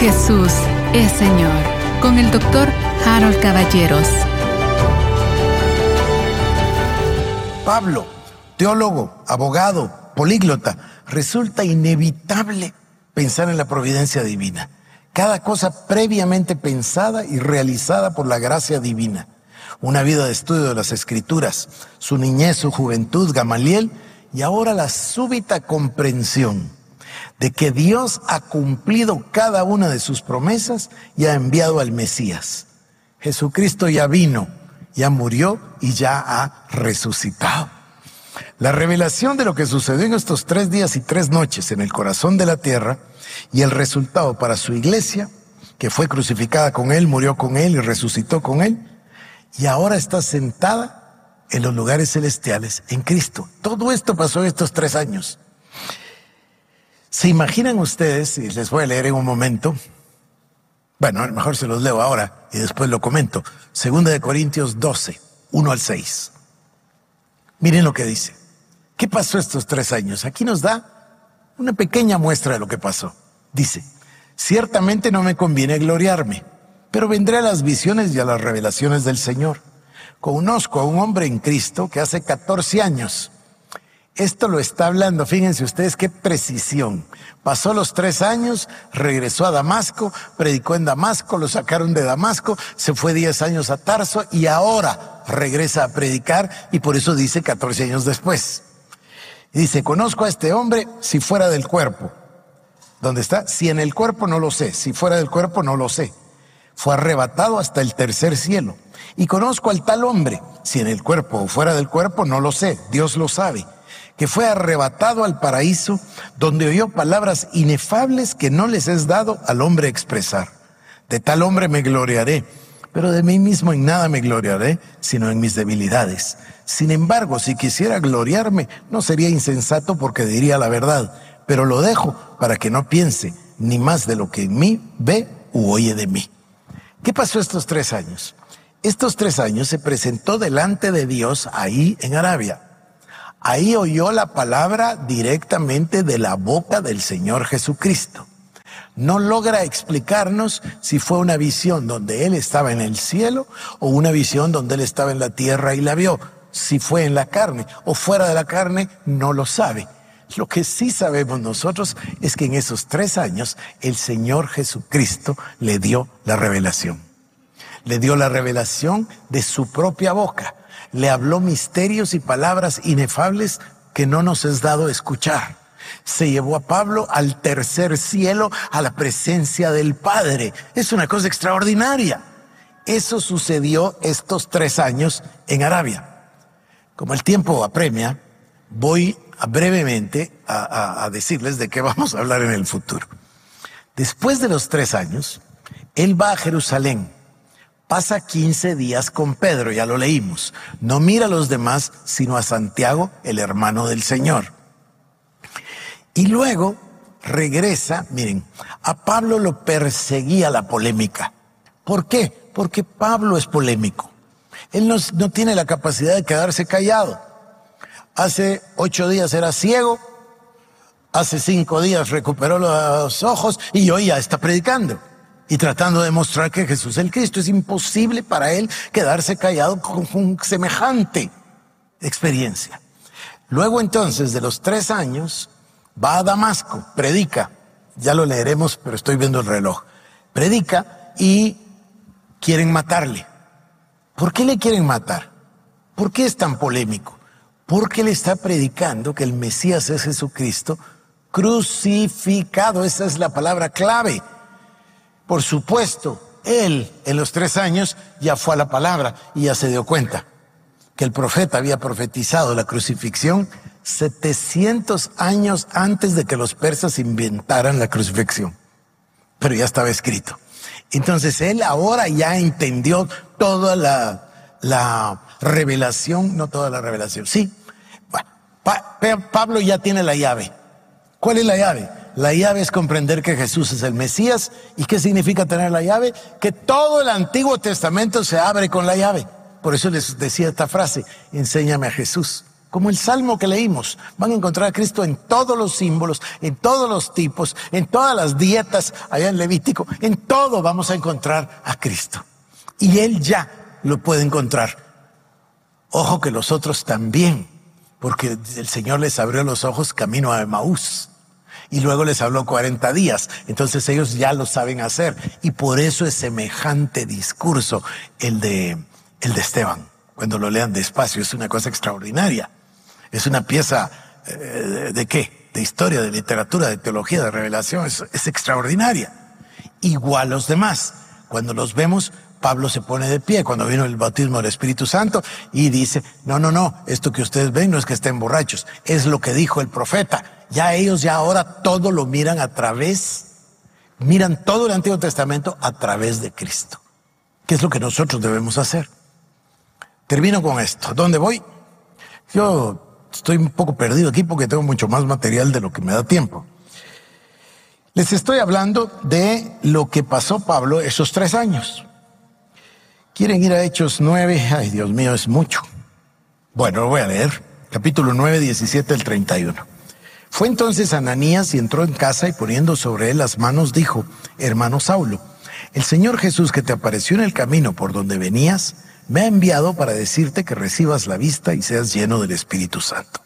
Jesús es Señor, con el Dr. Harold Caballeros. Pablo, teólogo, abogado, políglota, resulta inevitable pensar en la providencia divina. Cada cosa previamente pensada y realizada por la gracia divina. Una vida de estudio de las Escrituras, su niñez, su juventud, Gamaliel, y ahora la súbita comprensión de que Dios ha cumplido cada una de sus promesas y ha enviado al Mesías. Jesucristo ya vino, ya murió y ya ha resucitado. La revelación de lo que sucedió en estos 3 días y 3 noches en el corazón de la tierra y el resultado para su iglesia, que fue crucificada con Él, murió con Él y resucitó con Él, y ahora está sentada en los lugares celestiales en Cristo. Todo esto pasó en estos 3 años. ¿Se imaginan ustedes, y les voy a leer en un momento, bueno, a lo mejor se los leo ahora y después lo comento, 2 Corintios 12, 1 al 6. Miren lo que dice. ¿Qué pasó estos 3 años? Aquí nos da una pequeña muestra de lo que pasó. Dice, ciertamente no me conviene gloriarme, pero vendré a las visiones y a las revelaciones del Señor. Conozco a un hombre en Cristo que hace 14 años. Esto lo está hablando, fíjense ustedes qué precisión. Pasó los 3 años, regresó a Damasco, predicó en Damasco, lo sacaron de Damasco, se fue 10 años a Tarso y ahora regresa a predicar y por eso dice 14 años después. Y dice, conozco a este hombre si fuera del cuerpo. ¿Dónde está? Si en el cuerpo no lo sé, si fuera del cuerpo no lo sé. Fue arrebatado hasta el tercer cielo. Y conozco al tal hombre, si en el cuerpo o fuera del cuerpo no lo sé, Dios lo sabe, que fue arrebatado al paraíso, donde oyó palabras inefables que no les es dado al hombre expresar. De tal hombre me gloriaré, pero de mí mismo en nada me gloriaré, sino en mis debilidades. Sin embargo, si quisiera gloriarme, no sería insensato porque diría la verdad, pero lo dejo para que no piense ni más de lo que en mí ve u oye de mí. ¿Qué pasó estos 3 años? Estos 3 años se presentó delante de Dios ahí en Arabia. Ahí oyó la palabra directamente de la boca del Señor Jesucristo. No logra explicarnos si fue una visión donde Él estaba en el cielo o una visión donde Él estaba en la tierra y la vio. Si fue en la carne o fuera de la carne, no lo sabe. Lo que sí sabemos nosotros es que en esos 3 años el Señor Jesucristo le dio la revelación. Le dio la revelación de su propia boca. Le habló misterios y palabras inefables que no nos es dado escuchar. Se llevó a Pablo al tercer cielo, a la presencia del Padre. Es una cosa extraordinaria. Eso sucedió estos 3 años en Arabia. Como el tiempo apremia, voy brevemente a decirles de qué vamos a hablar en el futuro. Después de los 3 años, él va a Jerusalén. Pasa 15 días con Pedro, ya lo leímos. No mira a los demás, sino a Santiago, el hermano del Señor. Y luego regresa, miren, a Pablo lo perseguía la polémica. ¿Por qué? Porque Pablo es polémico. Él no tiene la capacidad de quedarse callado. Hace 8 días era ciego, hace 5 días recuperó los ojos y hoy ya está predicando. Y tratando de mostrar que Jesús es el Cristo. Es imposible para él quedarse callado con semejante experiencia. Luego entonces, de los 3 años, va a Damasco, predica. Ya lo leeremos, pero estoy viendo el reloj. Predica y quieren matarle. ¿Por qué le quieren matar? ¿Por qué es tan polémico? Porque le está predicando que el Mesías es Jesucristo crucificado. Esa es la palabra clave. Por supuesto, él en los 3 años ya fue a la palabra y ya se dio cuenta que el profeta había profetizado la crucifixión 700 años antes de que los persas inventaran la crucifixión. Pero ya estaba escrito. Entonces él ahora ya entendió toda la revelación, no toda la revelación, sí. Bueno, Pablo ya tiene la llave. ¿Cuál es la llave? La llave es comprender que Jesús es el Mesías. ¿Y qué significa tener la llave? Que todo el Antiguo Testamento se abre con la llave. Por eso les decía esta frase, enséñame a Jesús. Como el salmo que leímos, van a encontrar a Cristo en todos los símbolos, en todos los tipos, en todas las dietas, allá en Levítico, en todo vamos a encontrar a Cristo. Y Él ya lo puede encontrar. Ojo que los otros también, porque el Señor les abrió los ojos camino a Emaús. Y luego les habló 40 días. Entonces ellos ya lo saben hacer. Y por eso es semejante discurso el de Esteban. Cuando lo lean despacio, es una cosa extraordinaria. Es una pieza ¿de qué? De historia, de literatura, de teología, de revelación. Es extraordinaria. Igual los demás. Cuando los vemos, Pablo se pone de pie cuando vino el bautismo del Espíritu Santo y dice, no, esto que ustedes ven no es que estén borrachos, es lo que dijo el profeta. Ya ellos ahora todo lo miran miran todo el Antiguo Testamento a través de Cristo. ¿Qué es lo que nosotros debemos hacer? Termino con esto. ¿Dónde voy? Yo estoy un poco perdido aquí porque tengo mucho más material de lo que me da tiempo. Les estoy hablando de lo que pasó Pablo esos 3 años. ¿Quieren ir a Hechos 9? Ay, Dios mío, es mucho. Bueno, lo voy a leer. Capítulo 9, 17 al 31. Fue entonces Ananías y entró en casa y poniendo sobre él las manos dijo, hermano Saulo, el Señor Jesús que te apareció en el camino por donde venías, me ha enviado para decirte que recibas la vista y seas lleno del Espíritu Santo.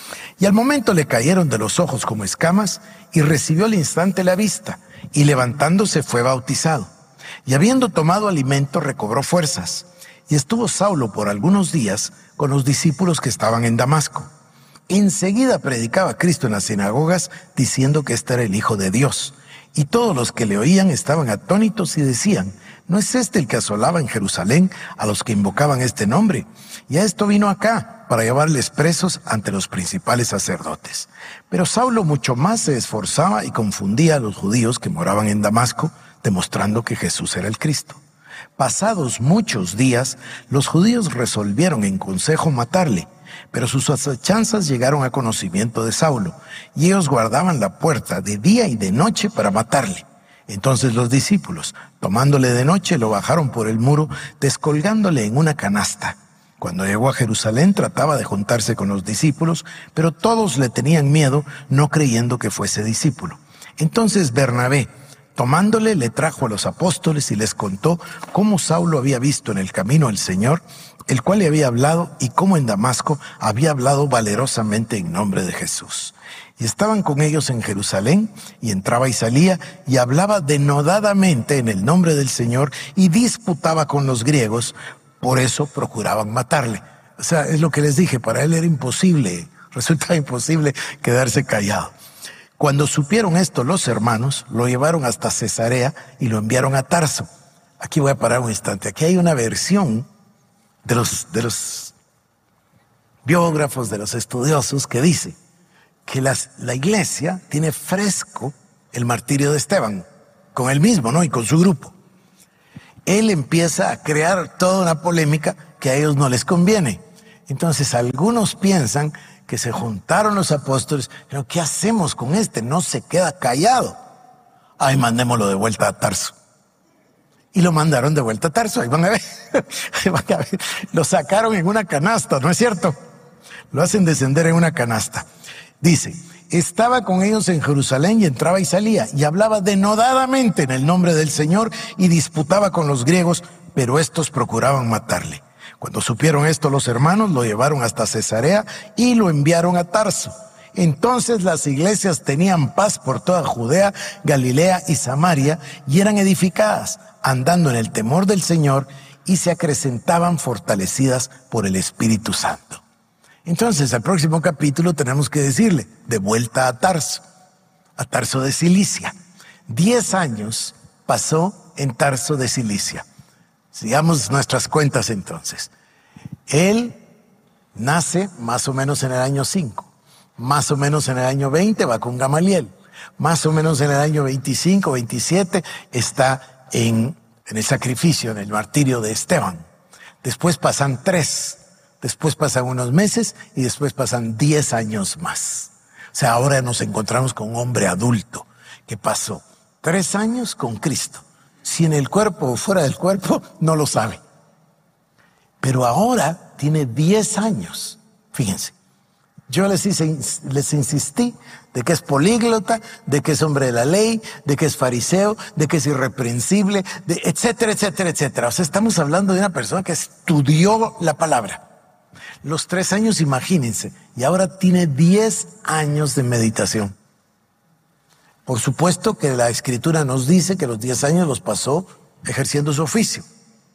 Y al momento le cayeron de los ojos como escamas y recibió al instante la vista y levantándose fue bautizado. Y habiendo tomado alimento recobró fuerzas. Y estuvo Saulo por algunos días con los discípulos que estaban en Damasco. Enseguida predicaba a Cristo en las sinagogas diciendo que este era el Hijo de Dios. Y todos los que le oían estaban atónitos y decían, ¿no es este el que asolaba en Jerusalén a los que invocaban este nombre? Y a esto vino acá para llevarles presos ante los principales sacerdotes. Pero Saulo mucho más se esforzaba y confundía a los judíos que moraban en Damasco, demostrando que Jesús era el Cristo. Pasados muchos días, los judíos resolvieron en consejo matarle, pero sus acechanzas llegaron a conocimiento de Saulo, y ellos guardaban la puerta de día y de noche para matarle. Entonces los discípulos, tomándole de noche, lo bajaron por el muro, descolgándole en una canasta. Cuando llegó a Jerusalén trataba de juntarse con los discípulos, pero todos le tenían miedo, no creyendo que fuese discípulo. Entonces Bernabé, tomándole, le trajo a los apóstoles y les contó cómo Saulo había visto en el camino al Señor, el cual le había hablado, y cómo en Damasco había hablado valerosamente en nombre de Jesús. Y estaban con ellos en Jerusalén, y entraba y salía, y hablaba denodadamente en el nombre del Señor, y disputaba con los griegos, por eso procuraban matarle. O sea, es lo que les dije, para él era imposible, resulta imposible quedarse callado. Cuando supieron esto los hermanos, lo llevaron hasta Cesarea y lo enviaron a Tarso. Aquí voy a parar un instante. Aquí hay una versión de los biógrafos, de los estudiosos, que dice que la iglesia tiene fresco el martirio de Esteban, con él mismo, ¿no? Y con su grupo. Él empieza a crear toda una polémica que a ellos no les conviene. Entonces algunos piensan que se juntaron los apóstoles, pero ¿qué hacemos con este? No se queda callado. Ay, mandémoslo de vuelta a Tarso. Y lo mandaron de vuelta a Tarso, ahí van a ver. Ahí van a ver. Lo sacaron en una canasta, ¿no es cierto? Lo hacen descender en una canasta. Dice, estaba con ellos en Jerusalén y entraba y salía y hablaba denodadamente en el nombre del Señor y disputaba con los griegos, pero estos procuraban matarle. Cuando supieron esto los hermanos, lo llevaron hasta Cesarea y lo enviaron a Tarso. Entonces las iglesias tenían paz por toda Judea, Galilea y Samaria y eran edificadas, andando en el temor del Señor y se acrecentaban fortalecidas por el Espíritu Santo. Entonces al próximo capítulo tenemos que decirle, de vuelta a Tarso de Cilicia. 10 años pasó en Tarso de Cilicia. Sigamos nuestras cuentas entonces. Él nace más o menos en el año 5, más o menos en el año 20 va con Gamaliel, más o menos en el año 25, 27 está en el sacrificio, en el martirio de Esteban. Después pasan 3, después pasan unos meses y después pasan 10 años más. O sea, ahora nos encontramos con un hombre adulto que pasó 3 años con Cristo. Si en el cuerpo o fuera del cuerpo, no lo sabe. Pero ahora tiene 10 años. Fíjense, Yo les insistí de que es políglota, de que es hombre de la ley, de que es fariseo, de que es irreprensible, etcétera, etcétera, etcétera. O sea, estamos hablando de una persona que estudió la palabra. Los 3 años, imagínense, y ahora tiene 10 años de meditación. Por supuesto que la Escritura nos dice que los 10 años los pasó ejerciendo su oficio.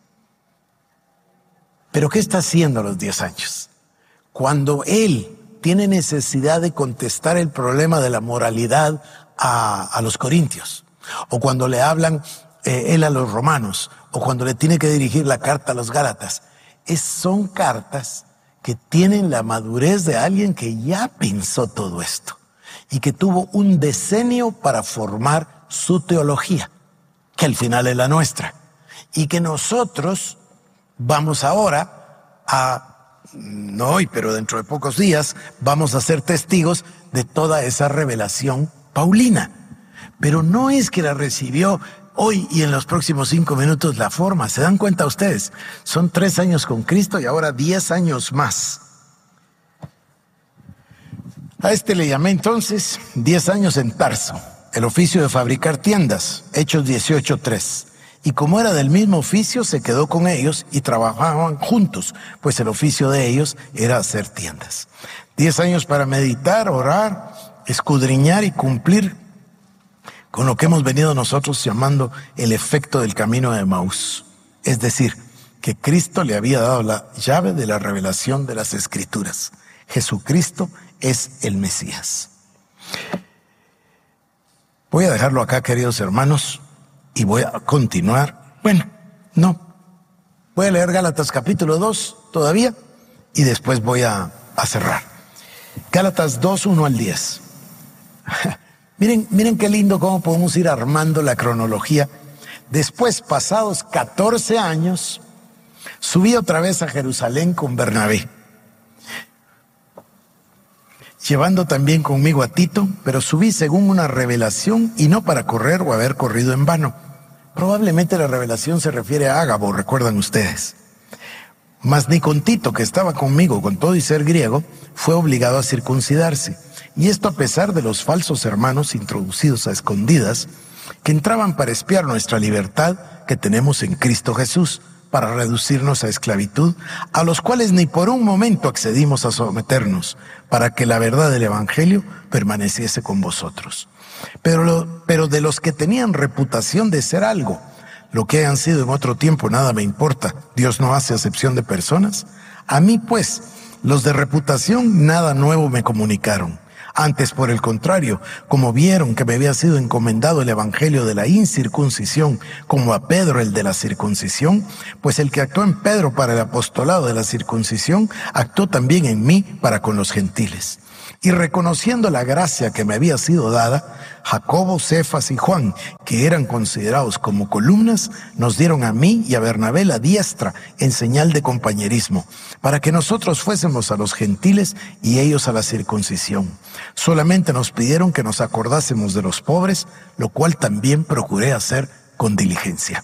Pero ¿qué está haciendo a los 10 años? Cuando él tiene necesidad de contestar el problema de la moralidad a los corintios, o cuando le hablan él a los romanos, o cuando le tiene que dirigir la carta a los gálatas, son cartas que tienen la madurez de alguien que ya pensó todo esto y que tuvo un decenio para formar su teología, que al final es la nuestra, y que nosotros vamos ahora no hoy, pero dentro de pocos días, vamos a ser testigos de toda esa revelación paulina. Pero no es que la recibió hoy y en los próximos 5 minutos la forma. ¿Se dan cuenta ustedes? Son 3 años con Cristo y ahora 10 años más. A este le llamé entonces 10 años en Tarso, el oficio de fabricar tiendas, Hechos 18:3. Y como era del mismo oficio, se quedó con ellos y trabajaban juntos, pues el oficio de ellos era hacer tiendas. 10 años para meditar, orar, escudriñar y cumplir con lo que hemos venido nosotros llamando el efecto del camino de Emaús. Es decir, que Cristo le había dado la llave de la revelación de las Escrituras. Jesucristo es el Mesías. Voy a dejarlo acá, queridos hermanos, y voy a continuar. Voy a leer Gálatas capítulo 2 todavía y después voy a cerrar. Gálatas 2, 1 al 10. Miren qué lindo cómo podemos ir armando la cronología. Después, pasados 14 años, subí otra vez a Jerusalén con Bernabé, llevando también conmigo a Tito, pero subí según una revelación y no para correr o haber corrido en vano. Probablemente la revelación se refiere a Ágabo, recuerdan ustedes. Mas ni con Tito, que estaba conmigo con todo y ser griego, fue obligado a circuncidarse. Y esto a pesar de los falsos hermanos introducidos a escondidas, que entraban para espiar nuestra libertad que tenemos en Cristo Jesús, para reducirnos a esclavitud, a los cuales ni por un momento accedimos a someternos, para que la verdad del Evangelio permaneciese con vosotros. Pero de los que tenían reputación de ser algo, lo que hayan sido en otro tiempo nada me importa, Dios no hace acepción de personas. A mí pues, los de reputación nada nuevo me comunicaron. Antes, por el contrario, como vieron que me había sido encomendado el evangelio de la incircuncisión, como a Pedro el de la circuncisión, pues el que actuó en Pedro para el apostolado de la circuncisión, actuó también en mí para con los gentiles. Y reconociendo la gracia que me había sido dada, Jacobo, Cefas y Juan, que eran considerados como columnas, nos dieron a mí y a Bernabé la diestra en señal de compañerismo, para que nosotros fuésemos a los gentiles y ellos a la circuncisión. Solamente nos pidieron que nos acordásemos de los pobres, lo cual también procuré hacer con diligencia.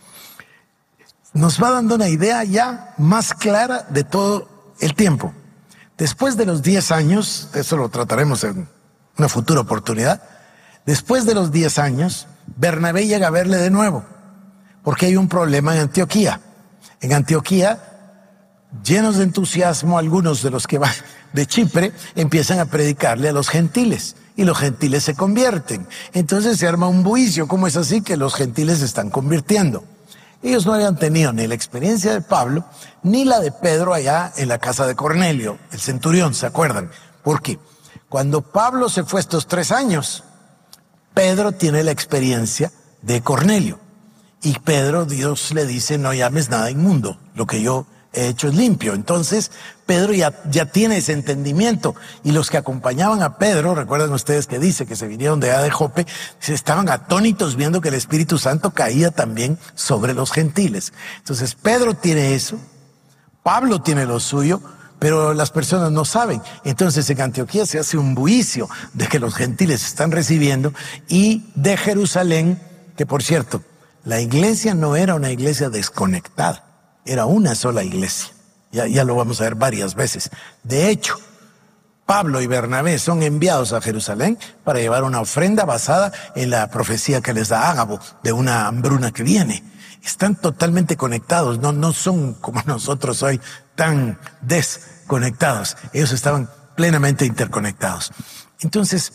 Nos va dando una idea ya más clara de todo el tiempo. Después de los 10 años, eso lo trataremos en una futura oportunidad, después de los 10 años, Bernabé llega a verle de nuevo, porque hay un problema en Antioquía. En Antioquía, llenos de entusiasmo, algunos de los que van de Chipre empiezan a predicarle a los gentiles, y los gentiles se convierten. Entonces se arma un bullicio. ¿Cómo es así que los gentiles se están convirtiendo? Ellos no habían tenido ni la experiencia de Pablo, ni la de Pedro allá en la casa de Cornelio, el centurión, ¿se acuerdan? ¿Por qué? Cuando Pablo se fue estos 3 años, Pedro tiene la experiencia de Cornelio. Y Pedro, Dios le dice, no llames nada inmundo, lo que yo he hecho es limpio. Entonces, Pedro ya tiene ese entendimiento. Y los que acompañaban a Pedro, recuerdan ustedes que dice que se vinieron de allá de Jope, se estaban atónitos viendo que el Espíritu Santo caía también sobre los gentiles. Entonces, Pedro tiene eso, Pablo tiene lo suyo, pero las personas no saben. Entonces, en Antioquía se hace un bullicio de que los gentiles están recibiendo, y de Jerusalén, que por cierto, la iglesia no era una iglesia desconectada. Era una sola iglesia. Ya lo vamos a ver varias veces. De hecho, Pablo y Bernabé son enviados a Jerusalén para llevar una ofrenda basada en la profecía que les da Ágabo de una hambruna que viene. Están totalmente conectados, no son como nosotros hoy tan desconectados. Ellos estaban plenamente interconectados. Entonces,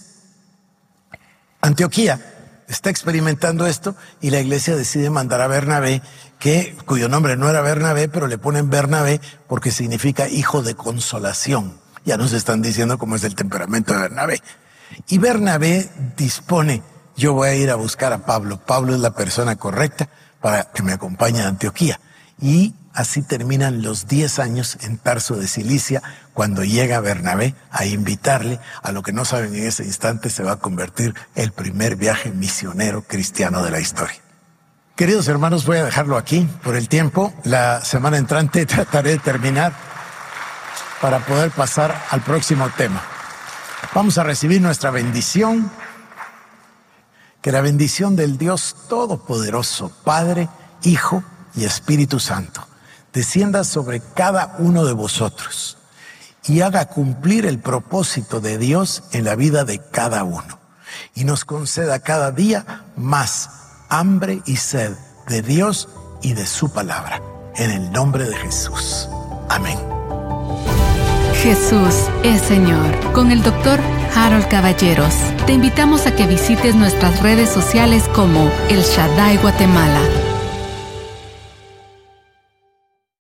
Antioquía está experimentando esto y la iglesia decide mandar a Bernabé, cuyo nombre no era Bernabé, pero le ponen Bernabé porque significa hijo de consolación. Ya nos están diciendo cómo es el temperamento de Bernabé. Y Bernabé dispone, yo voy a ir a buscar a Pablo. Pablo es la persona correcta para que me acompañe a Antioquía. Y así terminan los 10 años en Tarso de Cilicia, cuando llega Bernabé a invitarle a lo que no saben en ese instante se va a convertir el primer viaje misionero cristiano de la historia. Queridos hermanos, voy a dejarlo aquí por el tiempo. La semana entrante trataré de terminar para poder pasar al próximo tema. Vamos a recibir nuestra bendición. Que la bendición del Dios Todopoderoso, Padre, Hijo y Espíritu Santo, descienda sobre cada uno de vosotros y haga cumplir el propósito de Dios en la vida de cada uno. Y nos conceda cada día más hambre y sed de Dios y de su palabra. En el nombre de Jesús. Amén. Jesús es Señor. Con el Dr. Harold Caballeros. Te invitamos a que visites nuestras redes sociales como El Shaddai Guatemala.